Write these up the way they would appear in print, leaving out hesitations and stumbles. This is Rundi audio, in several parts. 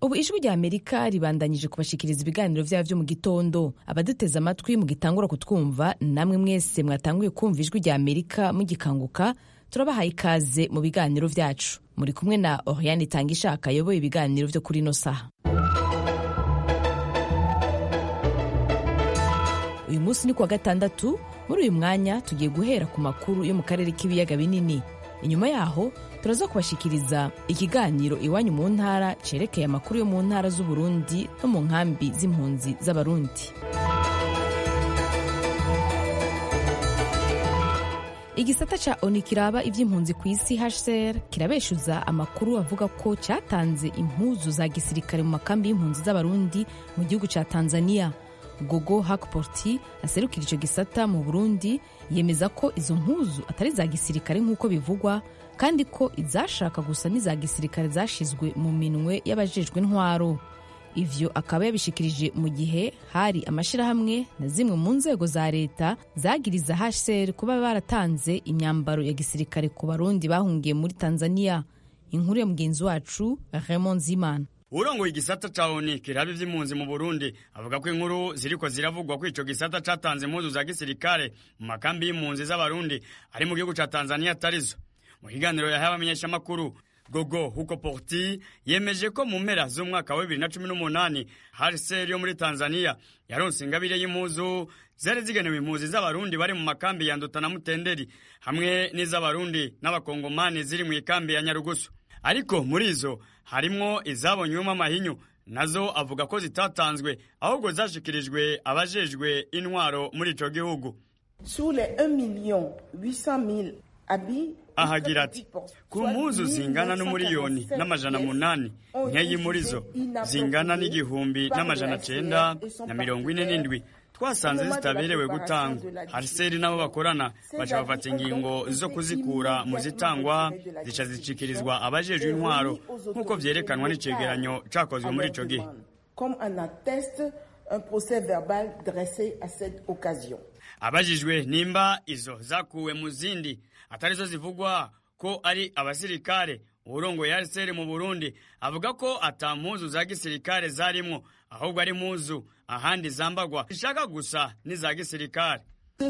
ubu ijwi rya Amerika ribandanyije kubashikiriza ibiganiro vyabo vyo mu gitondo. Abaduteze amatwi mugitangura kutwumva, namwe mwese mwatanguye kumva ijwi rya Amerika mugikanguka, turabahaye ikaze mu biganiro vyacu. Muri kumwe na Oriane Tangishaka ayoboye ibiganiro vyo kuri ino saha. Uyu munsi ni kuwa gatandatu. Muri uyu mwanya tugiye guhera ku makuru yo mu karere k'ibiyaga binini. Inyuma yaho turaza kubashikiriza ikiganiro iwanyu mu ntara cerekeye amakuru yo mu ntara z'u Burundi no mu nkambi z'impunzi z'abarundi. Igisata ca ONU kiraba ivy'impunzi ku isi HCR kirabeshuza amakuru avuga ko catanze impuzu za gisirikare mu makambi y'impunzi z'abarundi mu gihugu ca Tanzania. Gogo Hakporti aserukira ico gisata mu Burundi yemeza ko izo mpuzu atari za gisirikare nk'uko bivugwa, kandi ko izashaka gusa n'iza gisirikare zashizwe mu minwe y'abajejwe intwaro. Ivyo akaba yabishikirije mu gihe hari amashirahamwe na zimwe mu nzego za leta zagiriza HCR kuba baratanze imyambaro ya gisirikare ku barundi bahungiye muri Tanzania. Inkuru ya mugenzi wacu Raymond Zimana. Urongoye igisata ca ONU kiraba ivy'impunzi mu Burundi avuga ko inkuru ziriko ziravugwa ko ico gisata catanze impuzu za gisirikare mu makambi y'impunzi z'abarundi ari mu gihugu ca Tanzania atarizo. Mu kiganiro yahawe abamenyeshamakuru, Gogo Hakporti yemeje ko mu mpera z'umwaka wa 2018 HCR yo muri Tanzania yaronse ingabire y'impuzu zari zigenewe impunzi z'abarundi bari mu makambi ya Nduta na Mutenderi hamwe n'iz'abarundi n'abakongomani ziri mu ikambi ya Nyarugusu. Ariko muri izo harimwo izabonywemo amahinyu, nazo avuga ko zitatanzwe ahubwo zashikirijwe abajejwe intwaro muri ico gihugu. Sur les 1,800,000 habits, ahagira ati ku mpuzu zingana n'umuriyoni n'amajana 8 nkeyi muri zo zingana n'igihumbi n'amajana 947 twasanze zitaberewe gutangwa. HCR nabo bakorana baca bafata ingingo zo kuzikura mu zitangwa zica zikirizwa abajejwe intwaro nk'uko vyerekanwa n'icegeranyo cakozwe muri ico gihe. Abajijwe nimba izo zakuwe mu zindi atarizo zivugwa ko ari abasirikare, urongoye HCR mu Burundi avuga ko ata mpuzu za gisirikare zarimwo ahubwo ari mpuzu ahandi zambagwa zishaka gusa n'iza gisirikare.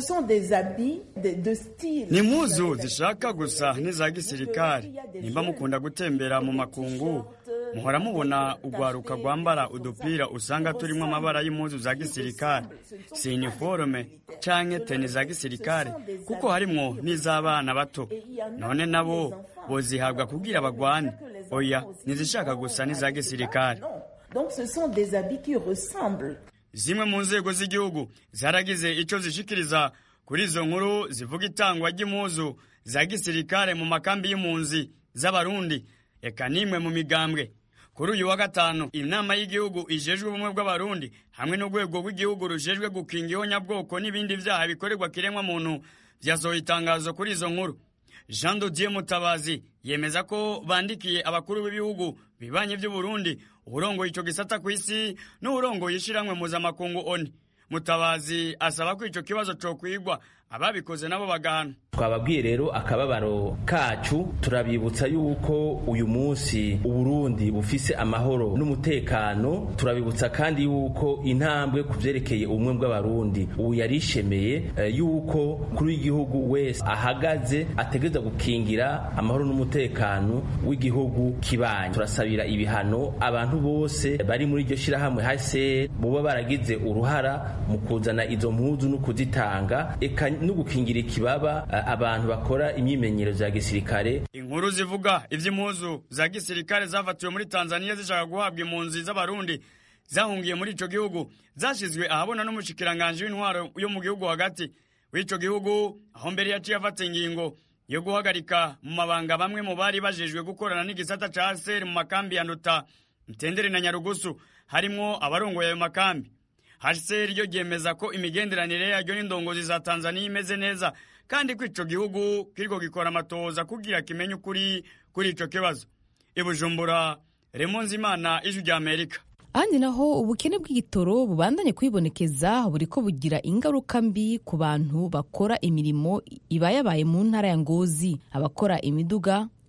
Ni mpuzu zishaka gusa n'iza gisirikare. Nimba mukunda gutembera mu makungu muhora mubona ugwaruka gwambara udupira usanga turimo amabara y'impuzu za gisirikare, si uniforme canke teni za gisirikare, kuko harimwo n'iz'abana bato. None nabo bozihabwa kugira bagwane? Oya, nizishaka gusa n'iza gisirikare. Donc ce sont des habits qui ressemblent. Zimwe mu nzego z'igihugu zaragize ico zishikiriza kuri izo nkuru zivuga itangwa ry'impuzu za gisirikare mu makambi y'impunzi z'abarundi, eka nimwe mu migambwe. Kuri uyu wa gatanu inama y'igihugu ijejwe ubumwe bw'abarundi hamwe n'urwego rw'igihugu rujejwe gukinga ihonyabwoko n'ibindi vyaha bikorerwa kiremwa muntu vyasohoye itangazo kuri izo nkuru. Jean Dodier Mutabazi yemeza ko bandikiye abakuru b'ibihugu bibanye vy'u Burundi, urongoye ico gisata ku isi n'urongoye ishiramwe mpuzamakungu ONU. Mutabazi asaba ko ico kibazo cokwigwa ababikoze nabo bagahana. Twababwiye rero akababaro kacu, turabibutsa yuko uyu munsi Uburundi bufise amahoro n'umutekano. Turabibutsa kandi yuko intambwe kuvyerekeye ubumwe bw'abarundi ubu yarishemeye, yuko kuri igihugu wese ahagaze ategeza gukingira amahoro n'umutekano w'igihugu kibanye. Turasabira ibihano abantu bose bari muri iryo shirahamwe HCR boba baragize uruhara mu kuzana izo mpuzu no kuzitanga, eka no gukingira ikibaba abantu bakora imyimenyerezo ya gisirikare. Inkuru zivuga ivy'impuzu za gisirikare zavatiwe muri Tanzania zishaka guhabwa impunzi z'abarundi zahungiye muri ico gihugu zashizwe ahabona n'umushikiranganje w'intwaro yo mu gihugu hagati w'ico gihugu, aho mbere yaciye afata ingingo yo guhagarika mu mabanga bamwe mu bari bajejwe gukorana n'igisata ca HCR mu makambi ya Nduta, Mtendere na Nyarugusu, harimwo abarongoye ayo makambi. HCR ryo ryemeza ko imigenderanire yaryo n'indongozi za Tanzania imeze neza, kandi ko ico gihugu kiriko gikora amatoza kugira kimenye ukuri kuri ico kibazo. I Bujumbura, Raymond Zimana, Ijwi rya Amerika. Ahandi naho ubukene bw'igitoro bubandanye kwibonekeza buriko bugira ingaruka mbi ku bantu bakora imirimo ibayabaye mu ntara ya Ngozi. Abakora imiduga,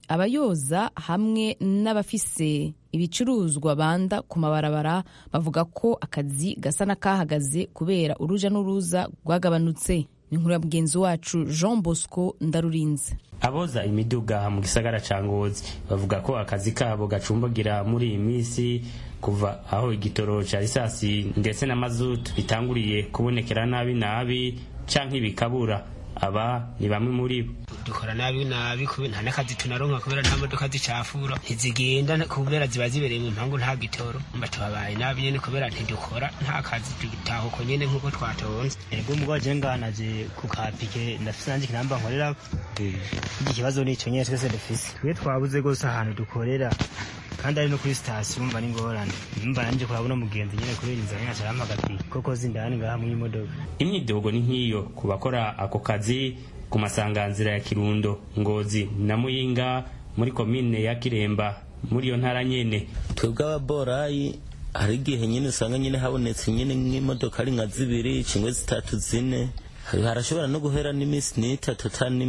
abayoza hamwe n'abafise ibicuruzwa banda ku mabarabara bavuga ko akazi gasa n'akahagaze kubera uruja n'uruza rwagabanutse. Ni inkuru ya mugenzi wacu Jean Bosco Ndarurinze. Aboza imiduga mu gisagara ca Ngozi bavuga ko akazi kabo gacumbagira muri iyi misi kuva aho igitoro ca risasi ndetse na mazutu bitanguriye kubonekera nabi canke bikabura. Aba ni bamwe muri bo. Dukora nabi kubera nta nakazi tunaronka kubera nta modoka zicafura ntizigenda kubera ziba zibereye mu mpangu nta gitoro mbatubabaye nabi nyene kubera ntidukora nta kazi tutahuko nyene nkuko twatonze. Ego mugwaje nganaje ku kapike ndafise nanje kinamba nkorera iki kibazo nico nyene twese dufise twe twabuze gose ahantu dukorera kandi ari no kuri station mba n'ingorane mba nanje kurabona mugenzi nyene kubera inzara nyaca ramagati koko zindani ngaha mu imodoka. Imyidogo ni nkiyo kubakora ako kazi ku masanganzira ya Kirundo, Ngozi na Muyinga muri komine ya Kiremba muri yo ntara nyene. Twebwe ababorayi hari igihe nyene usanga nyene habonetse nyene nk'imodoka ari nka 2 cingwe 3 4 harashobora no guhera n'imisi n'itatu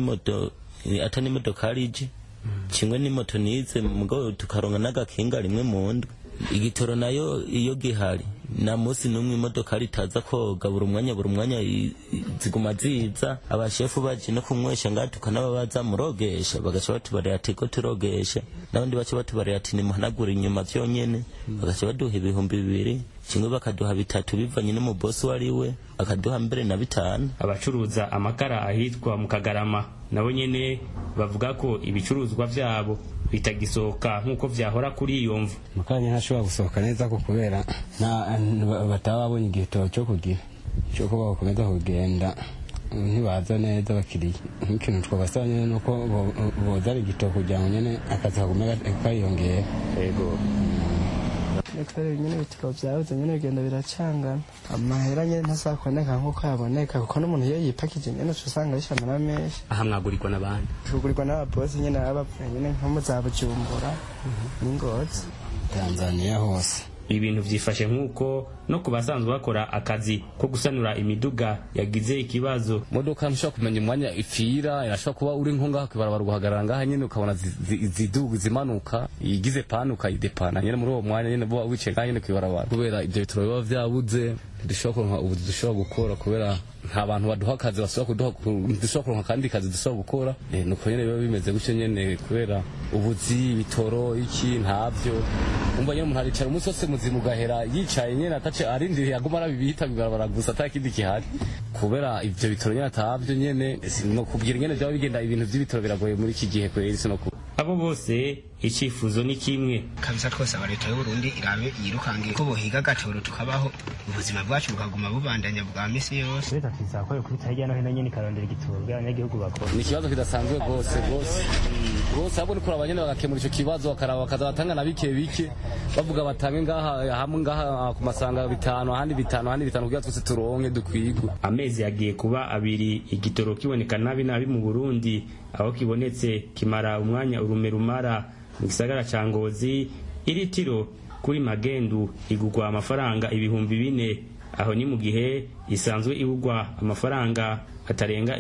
atani imodoka arije cingwe n'imoto nize mugabo tukaronka n'agakinga rimwe mu ndwi. Igitoro nayo iyo gihari na musi numwe imodoka ritaza koga buri umwanya ziguma ziza. Abashefu baje no kumwesha ngatu kanababaza murogesha bagaca batubarira ati ko turogesha nabandi baca batubarira ati ni muhanagura inyuma vyonyene bagaca baduha 2,000 kimwe bakaduha 3 bivanye no mu boss wariwe akaduha mbere na 5. Abacuruza amakara ahitwa mu Kagarama nabo nyene bavuga ko ibicuruzwa vyabo bitagisohoka nkuko vyahora kuri iyo mvu. Makanya ntashobora gusohoka neza ko kubera batababonye igitoro cyo kugira cyo kuba bakomeza kugenda ntibaza neza bakiriye. Nk'ikintu twabasaba nyene nuko bozara igitoro kugira ngo nyene akazi kagumye kayongera. Ego Nekare nyene bitiko vyabuze nyene bigenda biracangana amahera nyene ntasakondeka nkuko yaboneka kuko n'umuntu iyo yipakije nyene usanga bishamana menshi. Aha mwagurirwa n'abandi tugurirwa n'ababosi nyene abapfuye nyene nko mu za Bujumbura n'Ingozi Tanzania hose. Ibintu vyifashe nkuko no kubasanzwe bakora akazi ko gusanura imiduga yagize ikibazo. Modoka nshaka kumenya umwanya ifira irashaka kuba uri nko ngaha kwibarabara guhagarara ngaha nyene ukabona ziduga zimanuka igize panuka idepana nyene muri uwo mwanya nyene bo wice ngaha nyene kwibarabara kubera ivyo bitoro biba vyabuze dushobora ubu dushobora gukora kubera nta bantu baduha akazi basubira kuduha dushobora kuronka kandi kazi dushobora gukora nuko nyene biba bimeze gutyo nyene kubera ubuzi bitoro iki ntavyo umva nyene umuntu aricara umunsi wose muzimu gahera yicaye nyene atace arindiriye aguma arabibita bigarabara gusa atakindi kihari kubera ivyo bitoro nyene atavyo nyene no kubwira nyene byo bigenda ibintu vy'ibitoro biragoye muri iki gihe kweri sino abo bose icifuzo ni kimwe kabisa twose abareta y'u Burundi irabe yirukangiye ko bohiga gatoro tukabaho ubuzima bwacu bukaguma bubandanya bwa misi yose. Leta tizakora kuri tajya no hino nyene karondera igitoro bw'abanyagihugu bakora. Ni kibazo kidasanzwe gose abo nikora abanyene bagakemura ico kibazo bakaraba bakaza batanga na bike bavuga batange ngaha hamwe ngaha ku masanga 5 ahandi 5 kugira twese turonke dukwigwa. Amezi yagiye kuba 2 igitoro kiboneka nabi mu Burundi aho kibonetse kimara umwanya urumerumara mu gisagara ca Ngozi. Iritiro kuri magendu igugwa amafaranga 4,000 aho ni mu gihe isanzwe igugwa amafaranga atarenga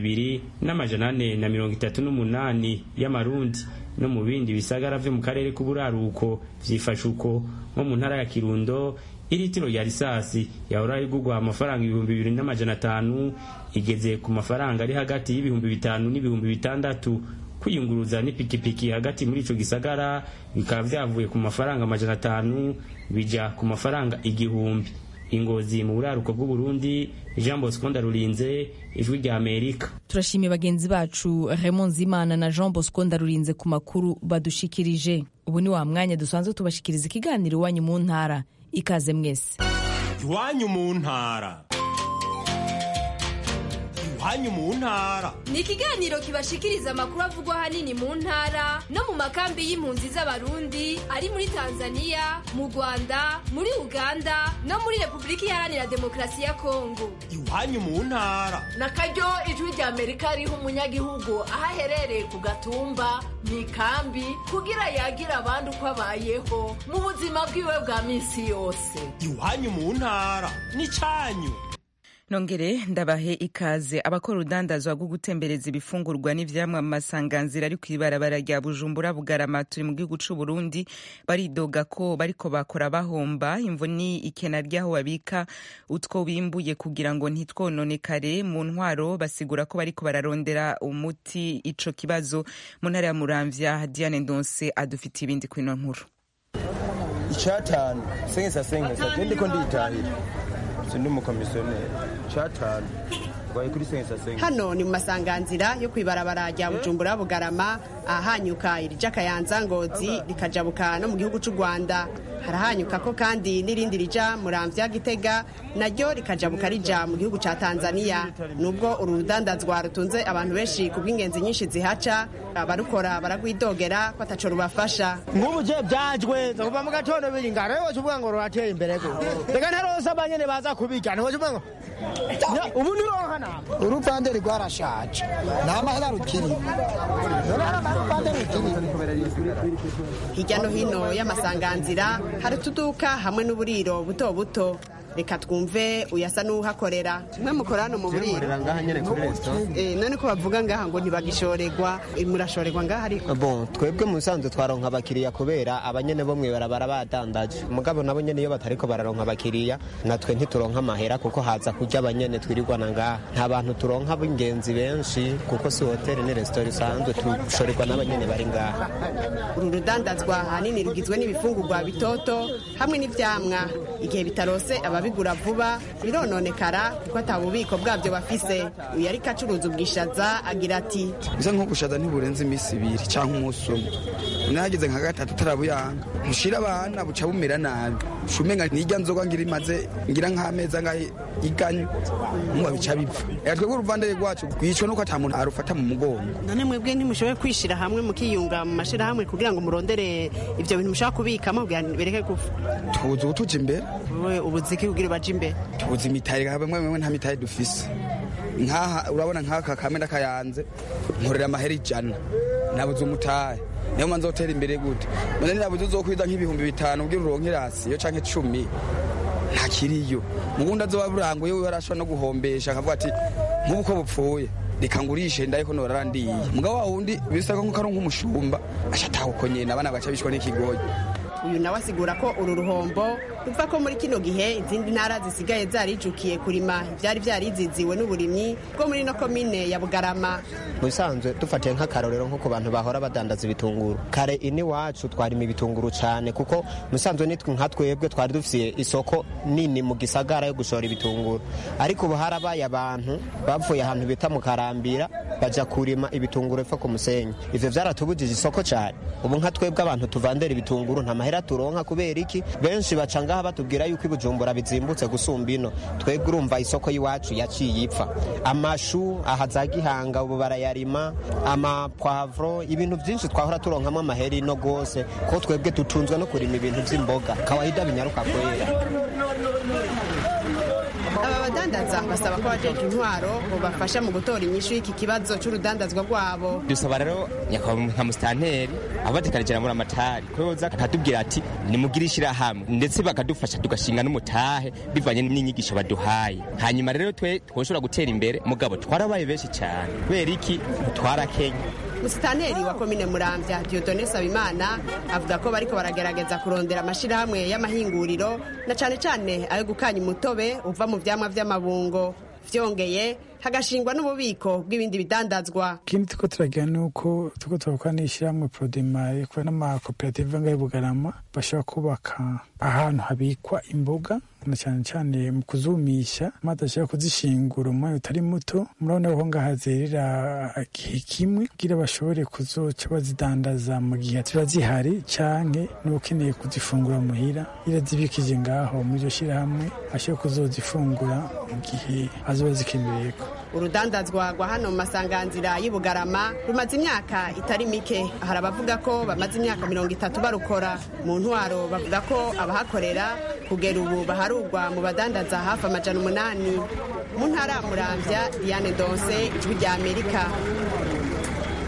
2,438 y'amarundi. No mu bindi bisagara vyo mu karere k'uburaruko vyifashuko nko mu ntara ya Kirundo iritiro ya risasi yahora igugwa amafaranga 2,500 igeze ku mafaranga ari hagati y'5,000 n'6,000. Kwiyunguruza n'ipikipiki hagati muri ico gisagara bikaba vyavuye ku mafaranga 500 bija ku mafaranga 1,000. Ingozi mu buraruko bw'u Burundi, Jean Bosco Ndarurinze, Ijwi rya Amerika. Turashimiye bagenzi bacu Raymond Zimana na Jean Bosco Ndarurinze ku makuru badushikirije. Ubu ni wa mwanya dusanzwe tubashikiriza ikiganiro Iwanyu mu ntara. Ikaze mwese. Iwanyu mu ntara. Iwanyu mu ntara ni ikiganiro kibashikiriza amakuru avugwa hanini mu ntara no mu makambi y'impunzi z'abarundi ari muri Tanzania, mu Rwanda, muri Uganda no muri Republika Iharanira Demokarasi ya Kongo. Iwanyu mu ntara nakaryo Ijwi rya Amerika riho umunyagihugu ahaherereye ku gatumba mu ikambi kugira yagira abandi uko abayeho mu buzima bwiwe bwa misi yose. Iwanyu mu ntara ni canyu. nongere ndabahe ikaze. Abakora urudandazwa rwo gutembereza ibifungurwa n'ivyamwa mu masanganzira ari kw'ibarabara rya Bujumbura Bugarama turi mu gihugu c'u Burundi baridoga ko bariko bakora bahomba. Imvo ni ikena ryaho babika utwo bimbuye kugira ngo ntitwononekare. Mu ntwaro basigura ko bariko bararondera umuti ico kibazo. Mu ntara ya Muramvya Diane Ndonse adufitiye ibindi kwino nkuru. Icatanu sengesa gende ko nditahira sindi umukomisiyoneri icatanu gwaye kuri sengesa. Hano ni mu masanganzira yo kwibarabara rya Bujumbura Bugarama ahanyuka irija Kayanza Ngozi rikajabuka no mu gihugu c'u Rwanda. Harahanyuka ko kandi n'irindi rija Muramvya Gitega naryo rikajabuka rija mu gihugu ca Tanzania. Nubwo urudandazwa rutunze abantu benshi kubw'ingenzi nyinshi zihaca, abarukora baragwidogera ko ataco rubafasha. Nk'ubu je byajwe kuva mu gatondo biringana rero uvuga ngo rurateye imbere go. Reka ntarose abanyene baza kubijana uvuga ngo ubu nironka nama urupande rwarashaje namahera rukiri. Hirya no hino y'amasanganzira hari utuduka hamwe n'uburiro buto buto. Reka twumve uyasa n'uhakorera. Mwe mukorana mu buriro ngaha nyene kuri restaurant. None ko bavuga ngaha ngo ntibagishorerwa, murashorerwa ngaha ariko. Bon, twebwe mu Sanzu twaronka abakiriya kubera abanyene bo mwe barabara badandaje. Mugabo nabo nyene iyo batariko bararonka abakiriya natwe ntituronka amahera kuko haza kujya abanyene twirirwana ngaha. Nta bantu turonka b'ingenzi benshi kuko si hotel ni restaurant isanzwe tushorerwa n'abanyene bari ngaha. Uru rudandazwa hanini rugizwe n'ibifungurwa bitoto hamwe n'ivyamwa. Igihe bitarose ababigura vuba birononekara kuko atabubiko bwabyo bafise. Uyu ariko acuruza ubwishaza agira ati bisa nk'ubushaza ntiburenze imisi ibiri canke umunsi umwe. Nahageze nka gatatu tarabuyanga mushira abana buca bumera nabi. Shumenga nijya nzoga ngira imaze ngira nk'ameza ngahe iganye mwa bica bipfa. Twebwe uruvandere rwacu gwicwa nuko atamuntu arufata mu mugongo. None mwebwe ntimushoboye kwishira hamwe mukiyunga mu mashira hamwe kugira ngo murondere ivyo bintu mushaka kubikamo kugira bereke gufa. Tuzi utuje imbere. Wewe ubuziki kugira baje imbere. Tuzi imitayi bamwe nta mitayi dufise. Nkaha urabona nkaka kamenda kayanze nkorera amahera 100 nabuze umutahe. Niyo manzo hoteli imbere gute. None nabuze uzokwiza nk'ibihumbi 5 ubwira uronke rasi yo canke 10. Ntakiriyo. Mugunda azoba buranguye we arashwa no guhombesha akavuga ati nk'uko bupfuye reka ngurishe ndaye ko norarandiye. Mugabo wa wundi bisaka nko karonka umushumba ashataho ko nyene abana baca bishwa n'ikigoyi. Uyu nawe asigura ko uru ruhombo ruva ko muri kino gihe izindi ntara zisigaye zarijukiye kurima ivyari vyariziziwe n'uburimyi bwo muri no komine ya Bugarama. Musanzwe dufatiye nk'akarorero nko ku bantu bahora badandaza ibitunguru. Kare ini wacu twarima ibitunguru cyane kuko musanzwe nitwe nka twebwe twari dufise isoko nini mu gisagara yo gushora ibitunguru. Ariko ubu harabaye abantu bavuye ahantu bita mu Karambira baja kurima ibitunguru epfo ku Musenyi. Ivyo vyaratubujije isoko cyane. Ubu nka twebwe abantu tuvandera ibitunguru nta mahera turonka kubera iki benshi bacanga batubwira yuko ibujumbura bizimbutse gusumba ino. Twebwe urumva isoko yiwacu yaciye ipfa. Amashu ahaza Gihanga ubu barayarima, ama poivro ibintu byinshi twahora turonkamo amaheri no gose ko twebwe tutunzwe no kurima ibintu by'imboga kawaida binyaruka kwera. Aba badandaza basaba ko abajeje intwaro bobafasha mu gutora inyishu y'iki kibazo c'urudandazwa rwabo. Dusaba rero nka mustanteri abatekarejera muri amatari ko yoza akatubwira ati nimugirishira hamwe ndetse bakadufasha tugashinga n'umutahe bivanye n'inyigisho baduhaye. Hanyuma rero twoshobora gutera imbere mugabo twarabaye benshi cyane kubera iki twarakenya. Musitanteri wa komine Muramvya Dieudonné Sabimana avuga ko bariko baragerageza kurondera amashirahamwe y'amahinguriro na cane cane ayo gukanya umutobe uva mu vyamwa vy'amabungo. Vyongeye hagashingwa n'ububiko bw'ibindi bidandazwa. Ikindi tuko turagira nuko tuko turakorana n'ishyirahamwe Prodemare kwa n'amakoperative ngaho Bugarama bashobora kubaka ahantu habikwa imboga na cyane cyane mu kuzumisha maze ashobora kuzishingura umwanya utari muto. Murabona ko ngaha zerera igihe kimwe kugira bashobore kuzoca bazidandaza mu gihe ziba zihari canke n'ukeneye kuzifungura muhira ira zibikije ngaho muri iryo shyirahamwe ashobora kuzozifungura mu gihe azoba zikenereye. Urudandazwa rwa hano mu masanganzira y'Ibugarama rumaze imyaka itari mike. Hari abavuga ko bamaze imyaka 30 barukora. Mu ntwaro bavuga ko abahakorera kugera ubu baharugwa mu badandaza hafi 800. Mu ntara Muramvya Diane Ndonse, Ijwi rya Amerika.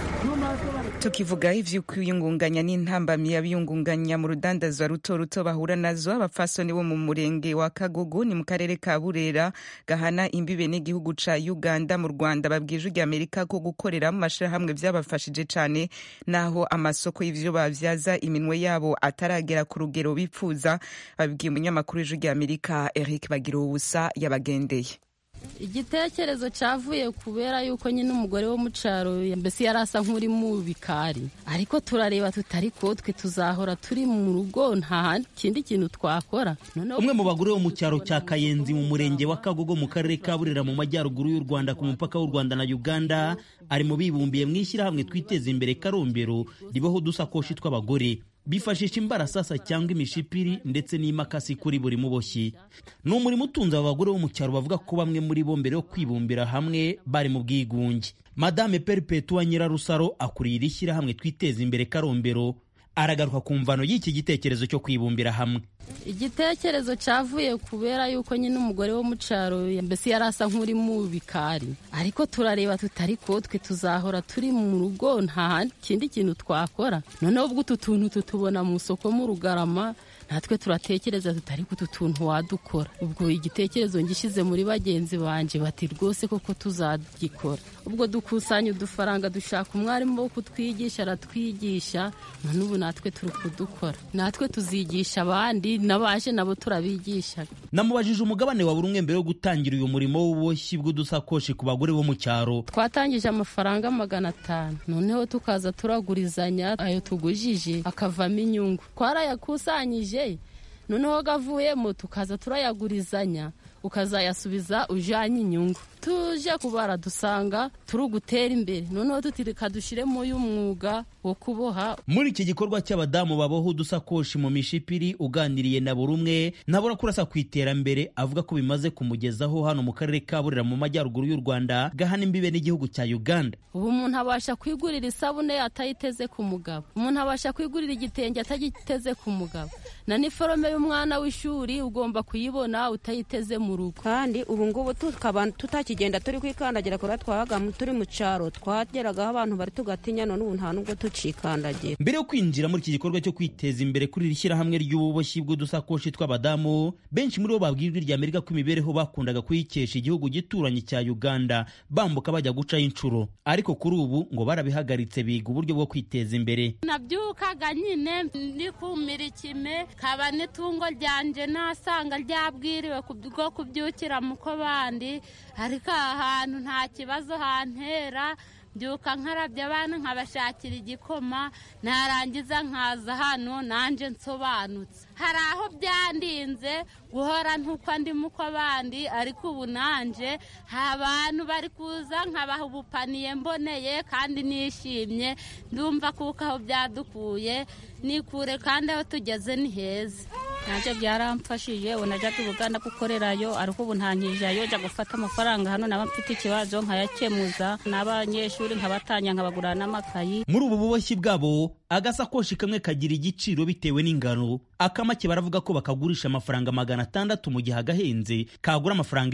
tukivuga ivyo kwiyungunganya n'intambamyi y'abiyungunganya mu rudandazwa ruto ruto bahura nazo abafasoni bo mu murenge wa Kagogo ni mu karere ka Burera gahana imbibe n'igihugu ca Uganda mu Rwanda babwije ujya Amerika ko gukorera mu mashirahamwe vyabafashije cane naho amasoko y'ivyo bavyaza iminwe yabo ataragera ku rugero bipfuza babwiye umunyamakuru w'ijwi Amerika Eric Bagiruwubusa yabagendeye. Igitekerezo cyavuye kubera yuko nyine umugore wo mu cyaro mbese yarasa nk'uri mu bikari ariko turareba tutari ko twe tuzahora turi mu rugo nta kindi kintu twakora. Umwe mu bagore wo mu cyaro cya Kayenzi mu murenge wa Kagogo mu karere ka Burera mu majyaruguru y'u Rwanda ku mupaka w'u Rwanda na Uganda ari mu bibumbiye mwishyirahamwe twiteze imbere Karombero ribaho dusakoshi tw'abagore bifashisha imbarasasa cyangwa imishipiri ndetse n'imakasi kuri buri muboshyi. Ni umurimo utunze abagore bo mu cyaro bavuga ko bamwe muri bo mbere yo kwibumbira hamwe bari mu bwigunge. Madame Perpetua Nyirarusaro akuriye iri shyirahamwe twiteze imbere Karombero aragaruka ku mvano y'iki gitekerezo cyo kwibumbira hamwe. Igitekerezo cyavuye kubera yuko nyine umugore wo mu cyaro mbese yarasa nk'uri mu bikari ariko turareba tutari ko twe tuzahora turi mu rugo nta kindi kintu twakora. Noneho ubwo utu tuntu tutubona mu soko mu Rugarama natwe turatekereza tutari ku tuntu wadukora. Ubwo igitekerezo ngishize muri bagenzi banje bati rwose koko tuzagikora. Ubwo dukusanya udufaranga dushaka umwarimu wo kutwigisha aratwigisha none ubu natwe turi kudukora. Natwe tuzigisha abandi nabaje nabo turabigisha. Namubajije umugabane wa burumwe mbere yo gutangira uyu murimo w'ububoshyi bw'udusakoshi ku bagore bo mu cyaro. Twatangije amafaranga 500 noneho tukaza turagurizanya ayo tugujije akavamo inyungu. Twarayakusanyije noneho gavuyemo tukaza turayagurizanya ukazayasubiza ujanye inyungu. Tuje kubara dusanga turi gutera imbere noneho tutirika dushiremo uyu mwuga wo kuboha. Muri iki gikorwa cy'abadamu baboha udusakoshi mu mishipiri uganiriye na burumwe nabura kurasa kwiterambere avuga ko bimaze kumugezaho hano mu karere ka Burera mu majyaruguru y'u Rwanda gahana imbibe n'igihugu cya Uganda. Ubu umuntu abasha kwigurira isabune atayiteze ku mugabo, umuntu abasha kwigurira igitenge atagiteze ku mugabo, na niforome y'umwana w'ishuri ugomba kuyibona utayiteze mu rugo. Kandi ubu ngubu tukaba tutakigenda turi kwikandagira kora twabaga turi mu cyaro twageragaho abantu bari tugatinya none ubu nta nubwo tucikandagira. Mbere yo kwinjira muri iki gikorwa cyo kwiteza imbere kuri iri shyirahamwe ry'ububoshyi bw'udusakoshi tw'abadamu benshi muri bo babwirwa irya Amerika ko imibereho bakundaga kuyikesha igihugu gituranye cya Uganda bambuka bajya gucaho inshuro ariko kuri ubu ngo barabihagaritse biga uburyo bwo kwiteza imbere. Nabyukaga nyine ndi kumira ikime kaba n'itungo ryanje nasanga ryabwiriwe kubwo kubyukira muko bandi ariko ahantu nta kibazo hantera byuka nkarabya abana nkabashakira igikoma narangiza nkaza hano nanje nsobanutse. Hari aho byandinze guhora ntuko ndi muko abandi ariko ubu nanje abantu bari kuza nkabaha ubupaniye mboneye kandi nishimye ndumva kuko aho byadukuye nikure kandi aho tugeze ni heza. Naje byaramfashije unajya Uganda gukorerayo ariko ubu ntankijayo jya gufata amafaranga hano naba mfite ikibazo nkayakemuza n'abanyeshuri nkabatanya nkabagurana n'amakayi. Muri ubu buboshyi bwabo agasakoshi kamwe kagira igiciro bitewe n'ingano. Akamake baravuga ko bakagurisha amafaranga 600 mu gihe agahenze kagura amafaranga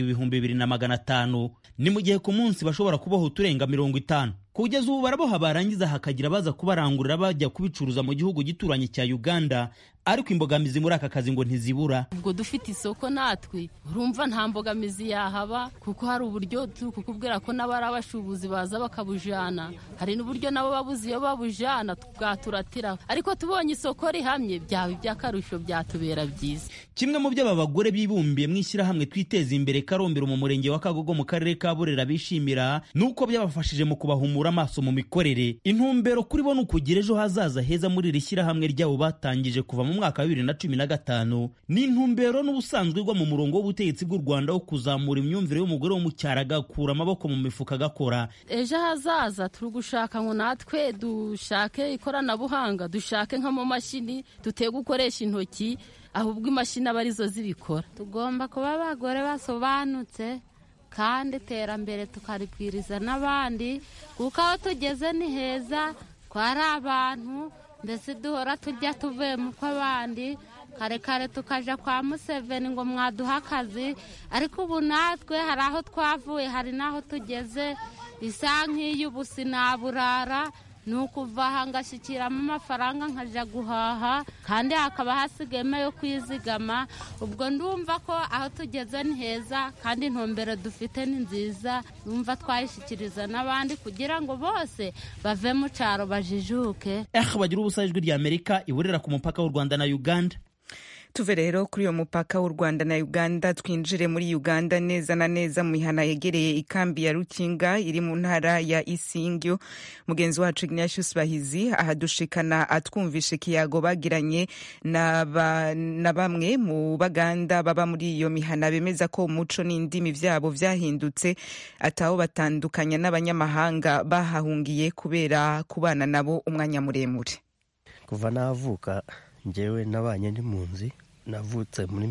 2500. Ni mu gihe ku munsi bashobora kuboha uturenga 50. Kugeza ubu baraboha barangiza hakagira baza kubarangurira bajya kubicuruza mu gihugu gituranye cya Uganda ariko imbogamizi muri aka kazi ngo ntizibura. Ubwo dufite isoko natwe urumva nta mbogamizi yahaba kuko hari uburyo tukubwira ko nabari abashubuzi baza bakabujana hari n'uburyo nabo babuzi iyo babujana bwaturatira ariko tubonye isoko rihamye byaba ibyakarusho byatubera byiza. Kimwe mu by'aba bagore bibumbiye mwishyirahamwe twiteze imbere Karombero mu murenge wa Kagogo mu karere ka Burera bishimira nuko byabafashije mu kubahumura amaso mu mikorere. Intumbero kuri bo nukugira ejo hazaza heza muri iri shyirahamwe ryabo batangije kuva mu mwaka wa 2015. Ni intumbero n'ubusanzwe gwa mu murongo w'ubutegetsi bw'u Rwanda wo kuzamura imyumvire y'umugore wo mu cyaro agakura amaboko mu mifuka agakora. Ejo hazaza turi gushaka ngo natwe dushake ikoranabuhanga dushake nka mu mashini duteye gukoresha intoki ahubwo imashini abarizo zibikora. Tugomba kuba abagore basobanutse kandi iterambere tukaribwiriza n'abandi kuko aho tugeze ni heza twari abantu mbese duhora tujya tuvuye mu kw'abandi kare kare tukaja kwa Museveni ngo mwaduha akazi ariko ubu natwe hari aho twavuye hari n'aho tugeze isa nk'iy'ubu sinaburara ni ukuva aha ngashyikiramo amafaranga nkajya guhaha kandi hakaba hasigayemo yo kwizigama. Ubwo ndumva ko aho tugeze ni heza kandi intumbero dufite ni nziza, numva twayishyikiriza n'abandi kugira ngo bose bave mu cyaro bajijuke. Bagira ubusa, Ijwi ry'Amerika iburira ku mupaka w'u Rwanda na Uganda. Tuve rero kuri uyo mupaka w'u Rwanda na Uganda twinjire muri Uganda neza na neza mu mihana yegereye ikambi ya Rukinga iri mu ntara ya Isingyo. Mugenzi wacu Ignatius Bahizi ahadushikana atwumvishe kiyago bagiranye na bamwe mu Baganda baba muri iyo mihana bemeza ko umuco n'indimi vyabo vyahindutse ataho batandukanya n'abanyamahanga bahahungiye kubera kubana nabo umwanya muremure. Kuva navuka njyewe nabanye n'impunzi, navutse muri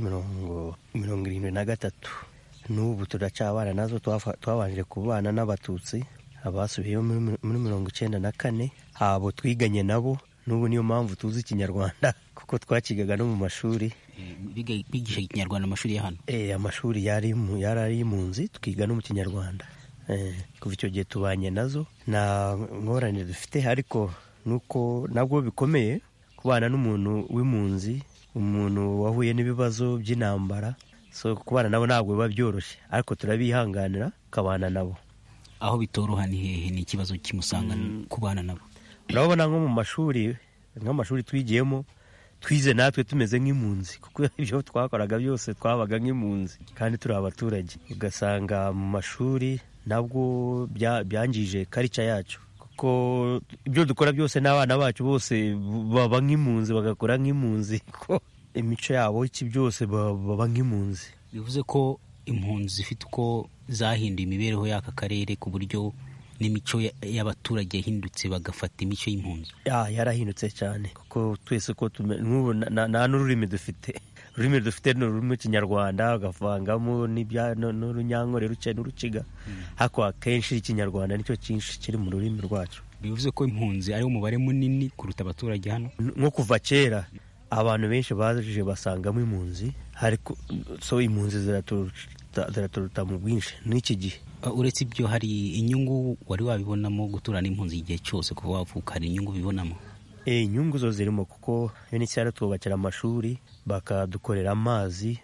1973. N'ubu turacabana nazo, twabanje kubana n'abatutsi abasubiyeyo muri 1994. Abo twiganye nabo n'ubu niyo mpamvu tuzi Ikinyarwanda kuko twakigaga no mu mashuri. Bigisha Ikinyarwanda amashuri ya hano? Amashuri yari impunzi, twiga no mu Kinyarwanda. Kuva icyo gihe tubanye nazo, nta ngorane dufite, ariko nuko nabwo bikomeye kubana n'umuntu w'impunzi, umuntu wahuye n'ibibazo by'intambara. So kubana nabo ntabwo biba byoroshye, ariko turabihanganira ukabana nabo. Aho bitoroha ni hehe? Ni ikibazo kimusanga kubana nabo? Urabona nko mu mashuri, nk'amashuri twigiyemo, twize natwe tumeze nk'impunzi kuko ibyo twakoraga byose twabaga nk'impunzi kandi turi abaturage. Ugasanga mu mashuri nabwo byangije karica yacu, ko ibyo dukora byose n'abana bacu bose baba nk'impunzi, bagakora nk'impunzi, ko imico yabo iki byose baba nk'impunzi. Bivuze ko impunzi zifite uko zahinduye imibereho y'aka karere ku buryo n'imico y'abaturage yahindutse bagafata imico y'impunzi. Yarahindutse cyane kuko twese ko nta n'ururimi dufite. Ururimi dufite ni ururimi rw'Ikinyarwanda, agavangamo n'urunyankore ruke n'urukiga, ariko akenshi Ikinyarwanda nicyo cyinshi kiri mu rurimi rwacu. Bivuze ko impunzi ari umubare munini kuruta abaturage hano? Nko kuva kera abantu benshi baje basangamo impunzi, ariko so impunzi ziraturuta mu bwinshi n'iki gihe. Uretse ibyo, hari inyungu wari wabibonamo guturana impunzi igihe cyose kuva wavuka? Hari inyungu bibonamo? Inyungu zo zirimo kuko UNHCR tubakira amashuri, bakadukorera amazi,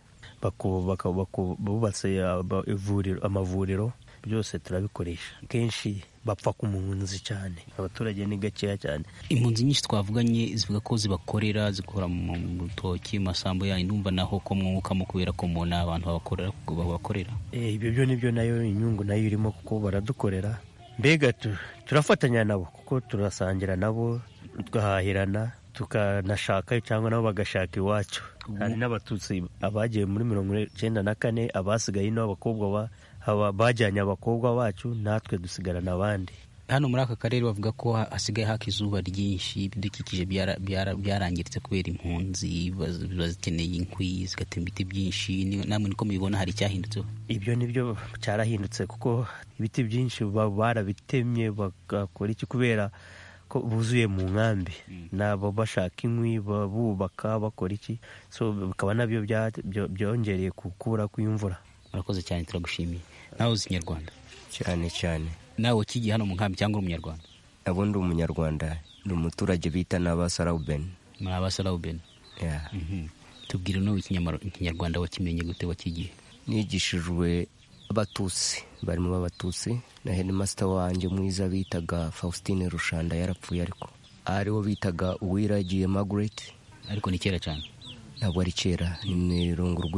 bubatse amavuriro, byose turabikoresha. Kenshi bapfa ku mpunzi cyane, abaturage ni gakeya cyane. Impunzi nyinshi twavuganye zivuga ko zibakorera, zikora mu rutoki, masambo yayo, numva naho ko mwukamo kubera ko mubona abantu babakorera. Ibyo byo nibyo nayo inyungu nayo irimo kuko baradukorera. Mbega turafatanya nabo kuko turasangira nabo, tugahahirana, tukanashaka cyangwa nabo bagashaka iwacu. Hari n'abatutsi abagiye muri 1994, abasigaye n'abakobwa bajyanye abakobwa bacu, natwe dusigarana abandi. Hano muri aka karere bavuga ko hasigaye haka izuba ryinshi, ibidukikije byarangiritse kubera impunzi, bazikeneye inkwi, zigatema ibiti byinshi. Namwe niko mubibona, hari icyahindutseho? Ibyo nibyo cyarahindutse kuko ibiti byinshi barabitemye, bagakora iki kubera ko buzuye mu nkambi, nabo bashaka inkwi, bubaka, bakora iki. So bikaba nabyo byongereye gukura kw'imvura. Murakoze cyane, turagushimiye. Nawe uzi Ikinyarwanda? Cyane. Nawe ukigiye hano mu nkambi cyangwa uri Umunyarwanda? Abo ndi Umunyarwanda, ni umuturage bita n'Abasarauben. Muri Abasarauben? Tubwire nawe Ikinyarwanda wakimenye gute, wakigiye? Nigishijwe Abatutsi, barimo b'Abatutsi, na headmaster wanjye mwiza bitaga Faustine Rushanda, yarapfuye, ariko ariwo bitaga Uwiragiye Margaret. Ariko ni kera cyane? Ntabwo ari kera, ni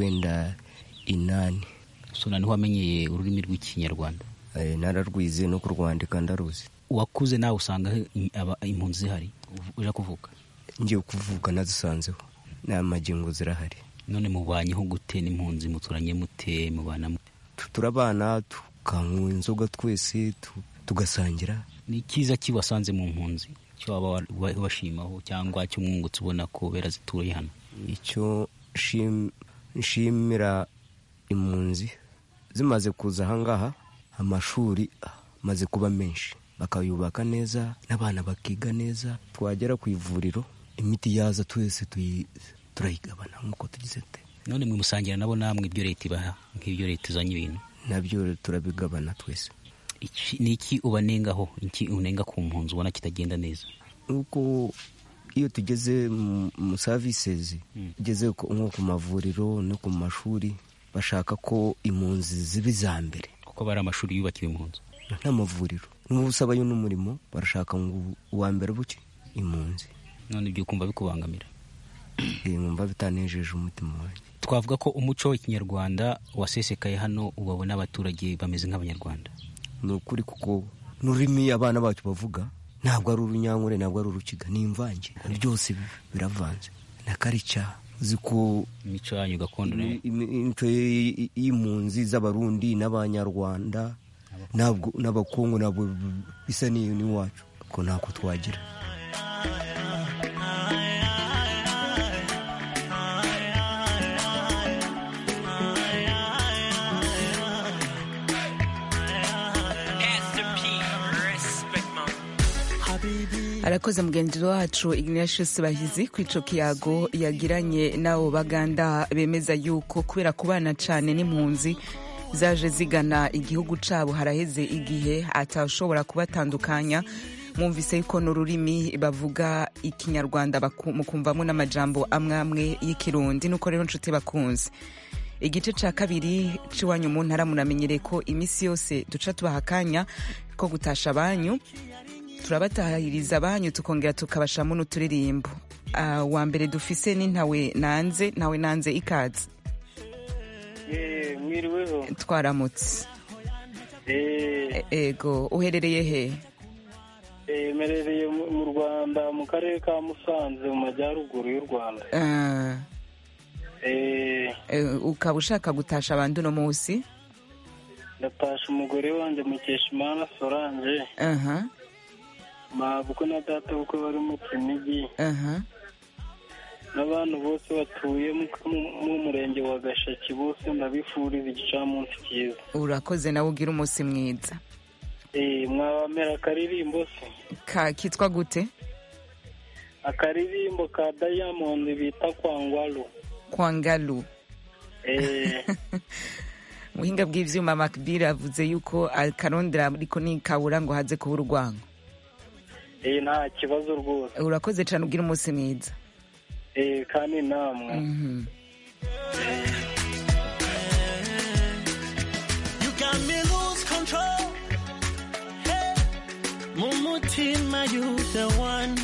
1998. So niho wamenyeye ururimi rw'Ikinyarwanda? Nararwize no kurwandika ndaruzi. Wakuze nawe usanga impunzi zihari uje kuvuka? Ngiye kuvuka nazisanzeho, n'amagingo zirahari. None mubanyeho gute n'impunzi? Muturanye mute, mubana mute? Turabana, tukanywa inzoga twese, tugasangira. Ni cyiza kibasanze mu mpunzi cyo waba bashimaho cyangwa cyo mwungutse ubona ko berazituye hano? Icyo nshimira impunzi zimaze kuza ahangaha, amashuri maze kuba menshi, bakayubaka neza, n'abana bakiga neza. Twagera ku ivuriro, imiti yaza twese turayigabana nk'uko tugize te. None mwe musangira nabo namwe ibyo leta ibaha, nk'ibyo leta izanye ibintu? Nabyo turabigabana twese. ni iki ubanengaho, iki unenga ku mpunzi ubona kitagenda neza? Uko iyo tugeze mu services tugeze nko ku mavuriro no ku mashuri bashaka ko impunzi zibe za mbere, kuko bari amashuri yubakiwe impunzi n'amavuriro n'ubusabayo n'umurimo barashaka ngo uwa mbere buke impunzi. None ibyo kumva bikubangamira? Numva bitanejeje umutima wanjye. Twavuga ko umuco w'ikinyarwanda wasesekaye hano, ubabona abaturage bameze nk'abanyarwanda. Ni ukuri kuko n'ururimi abana bacu bavuga ntabwo ari urunyankore, ntabwo ari urukiga, ni imvange, byose biravanze na karica. Ziko imico yanyu gakondo, imico y'impunzi z'abarundi n'abanyarwanda n'abakongo nabo bisa n'iwacu, ko ntako twagira. Arakoze mugenzi wacu Ignatius Bahizi kwico kiyago yagiranye nabo baganda bemeza yuko kubera kubana cyane n'impunzi zaje zigana igihugu cabo haraheze igihe atashobora kubatandukanya. Mwumvise yuko n'ururimi bavuga ikinyarwanda mukumvamo n'amajambo amwe y'ikirundi. Nuko rero nshuti bakunze, igice ca kabiri ciwanyu mu ntara munamenyere ko imisi yose duca tubaha akanya ko gutasha banyu, turabatahiriza banyu tukongera tukabashamo n'uturirimbo. Wa mbere dufise ni ntawe nanze ikaze. Mwiriweho. Twaramutse. Ego, uherereye he? Merereye mu Rwanda mu karere ka Musanze mu majyaruguru y'u Rwanda. Ukaba ushaka gutasha abantu no munsi? Ndatasha umugore wanje Mukeshimana Solange. Mabuko na data buko bari mu Kinigi. N'abantu bose batuye mu murenge wa Gashaki bose ndabifuriza igicamunsi cyiza. Urakoze nawe ugira umunsi mwiza. Mwabamera akaririmbo se? Kitwa gute? Akaririmbo ka Diamond bita Kwangwalu. Kwangalu. Muhinga bw'ivyuma Makbira avuze yuko akarondera ariko ni kabura ngo haze kubura urwango. Nta kibazo rwose. Urakoze cyane ugira umunsi mwiza. Kandi namwe. You got me lose control. Hey, mumutima you the one.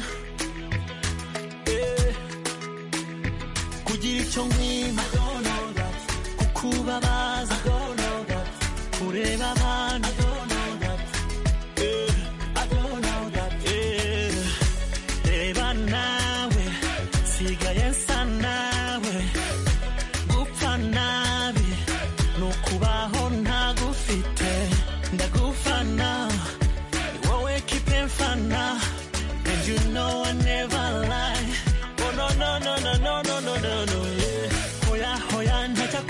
Kugira icyo nkwima, kukubabaza, kureba abantu, reba nawe sigaye nsa nawe, gupfa nabi nukubaho ntagufite, ndagufana ni wowe kipe mfana, and you know I never lie. Oh no no no no no no no no no, yeah. Hoya hoya ntacha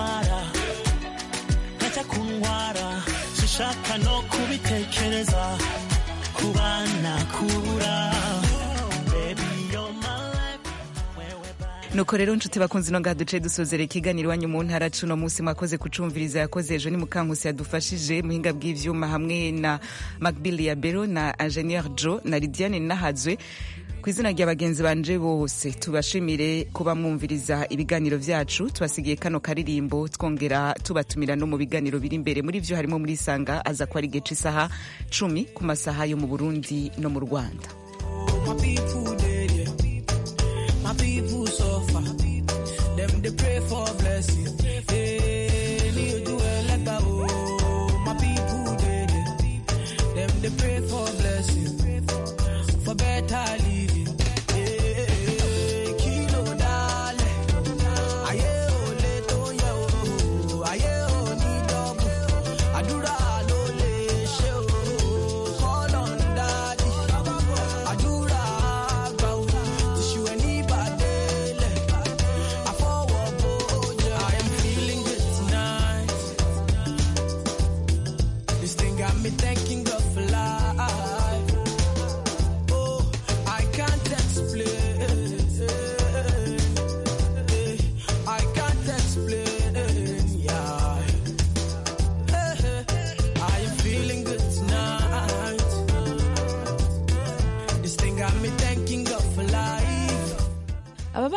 kunwara, sishaka no kubitekereza, kubana kubura. Nuko rero nshuti bakunzi no ngaduce dusozera ikiganiro wanyu mu ntara cuno munsi mwakoze kucumviriza, yakoze ejo ni Mukankusi yadufashije muhinga bw'ivyuma hamwe na Macbill ya Bero na Engineer Joe na Lidiane Nahazwe. Kwizina rya bagenzi banje bose tubashimire kuba mwumviriza ibiganiro vyacu, tubasigiye kano karirimbo twongera tubatumira no mu biganiro biri imbere. Muri vyo harimo muri Sanga aza kwa rigeca isaha 10 ku masaha yo mu Burundi no mu Rwanda. My people suffer, them they pray for blessing. Hey, you do it like a my people them they pray for blessing, for better living. Hey, kilo dale, aye ole to yo, aye oni double, adura lole show, call on daddy, adura. Thanking God for life. Oh, I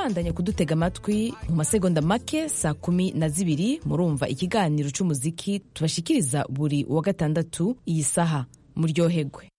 murabandanya kudutega amatwi. Mu masegonda make saa 12 murumva ikiganiro c'umuziki tubashikiriza buri wa gatandatu iyi saha. Muryoherwe.